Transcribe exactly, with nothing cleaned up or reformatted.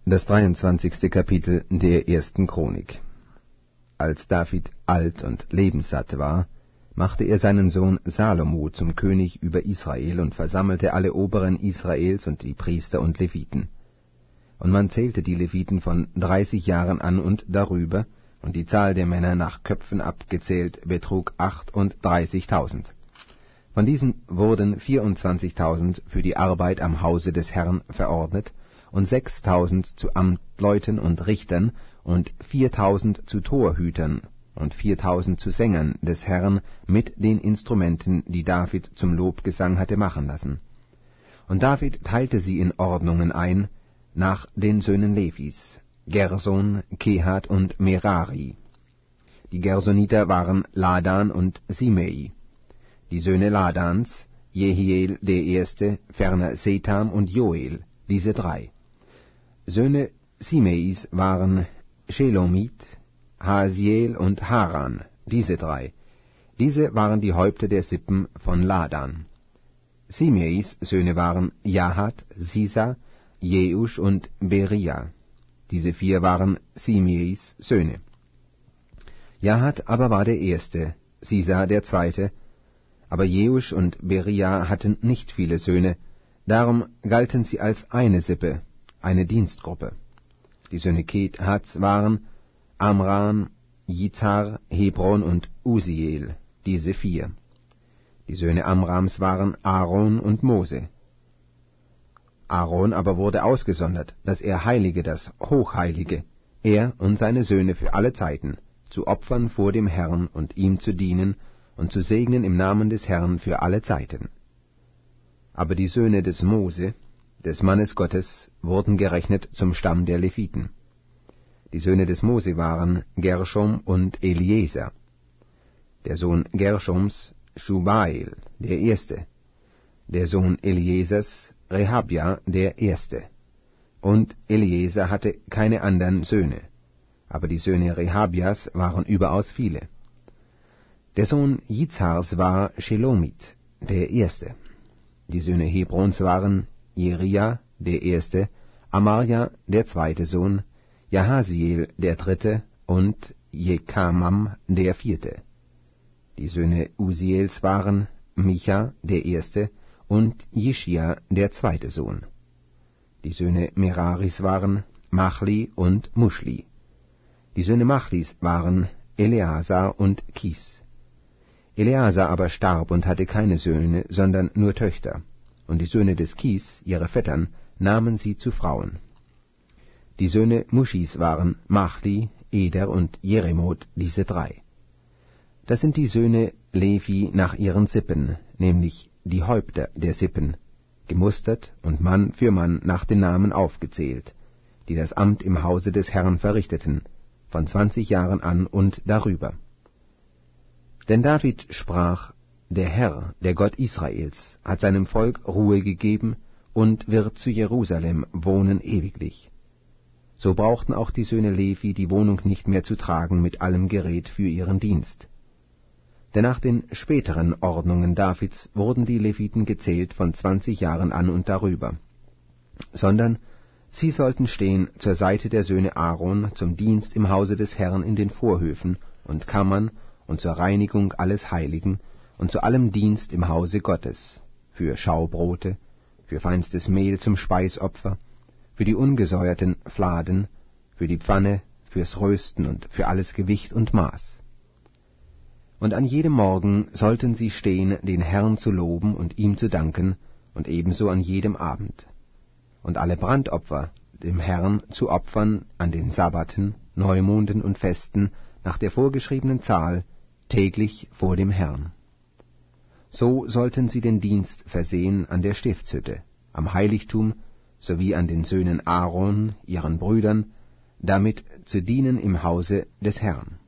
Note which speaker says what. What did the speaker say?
Speaker 1: Das dreiundzwanzigste Kapitel der ersten Chronik. Als David alt und lebenssatt war, machte er seinen Sohn Salomo zum König über Israel und versammelte alle Oberen Israels und die Priester und Leviten. Und man zählte die Leviten von dreißig Jahren an und darüber, und die Zahl der Männer nach Köpfen abgezählt betrug achtunddreißigtausend. Von diesen wurden vierundzwanzigtausend für die Arbeit am Hause des Herrn verordnet, und sechstausend zu Amtleuten und Richtern, und viertausend zu Torhütern, und viertausend zu Sängern des Herrn mit den Instrumenten, die David zum Lobgesang hatte machen lassen. Und David teilte sie in Ordnungen ein, nach den Söhnen Levis, Gerson, Kehat und Merari. Die Gersoniter waren Ladan und Simei. Die Söhne Ladans, Jehiel der Erste, ferner Setam und Joel, diese drei. Söhne Simeis waren Shelomit, Hasiel und Haran, diese drei. Diese waren die Häupter der Sippen von Ladan. Simeis Söhne waren Jahat, Sisa, Jeusch und Beria. Diese vier waren Simeis Söhne. Jahat aber war der Erste, Sisa der Zweite, aber Jeusch und Beria hatten nicht viele Söhne, darum galten sie als eine Sippe, eine Dienstgruppe. Die Söhne Kethats waren Amram, Jizhar, Hebron und Usiel, diese vier. Die Söhne Amrams waren Aaron und Mose. Aaron aber wurde ausgesondert, dass er heilige das Hochheilige, er und seine Söhne für alle Zeiten, zu opfern vor dem Herrn und ihm zu dienen und zu segnen im Namen des Herrn für alle Zeiten. Aber die Söhne des Mose, des Mannes Gottes, wurden gerechnet zum Stamm der Leviten. Die Söhne des Mose waren Gershom und Eliezer. Der Sohn Gershoms, Schubael, der Erste. Der Sohn Eliezers, Rehabja, der Erste. Und Eliezer hatte keine anderen Söhne, aber die Söhne Rehabjas waren überaus viele. Der Sohn Jizhars war Shelomit, der Erste. Die Söhne Hebrons waren Jeria, der Erste, Amarja, der zweite Sohn, Jahasiel, der dritte, und Jekamam, der vierte. Die Söhne Usiels waren Micha, der Erste, und Jischia, der zweite Sohn. Die Söhne Meraris waren Machli und Muschli. Die Söhne Machlis waren Eleazar und Kis. Eleazar aber starb und hatte keine Söhne, sondern nur Töchter, und die Söhne des Kis, ihre Vettern, nahmen sie zu Frauen. Die Söhne Muschis waren Machli, Eder und Jeremot, diese drei. Das sind die Söhne Levi nach ihren Sippen, nämlich die Häupter der Sippen, gemustert und Mann für Mann nach den Namen aufgezählt, die das Amt im Hause des Herrn verrichteten, von zwanzig Jahren an und darüber. Denn David sprach, der Herr, der Gott Israels, hat seinem Volk Ruhe gegeben und wird zu Jerusalem wohnen ewiglich. So brauchten auch die Söhne Levi die Wohnung nicht mehr zu tragen mit allem Gerät für ihren Dienst. Denn nach den späteren Ordnungen Davids wurden die Leviten gezählt von zwanzig Jahren an und darüber, sondern sie sollten stehen zur Seite der Söhne Aaron zum Dienst im Hause des Herrn in den Vorhöfen und Kammern und zur Reinigung alles Heiligen und zu allem Dienst im Hause Gottes, für Schaubrote, für feinstes Mehl zum Speisopfer, für die ungesäuerten Fladen, für die Pfanne, fürs Rösten und für alles Gewicht und Maß. Und an jedem Morgen sollten sie stehen, den Herrn zu loben und ihm zu danken, und ebenso an jedem Abend. Und alle Brandopfer dem Herrn zu opfern an den Sabbaten, Neumonden und Festen nach der vorgeschriebenen Zahl, täglich vor dem Herrn. So sollten sie den Dienst versehen an der Stiftshütte, am Heiligtum, sowie an den Söhnen Aaron, ihren Brüdern, damit zu dienen im Hause des Herrn.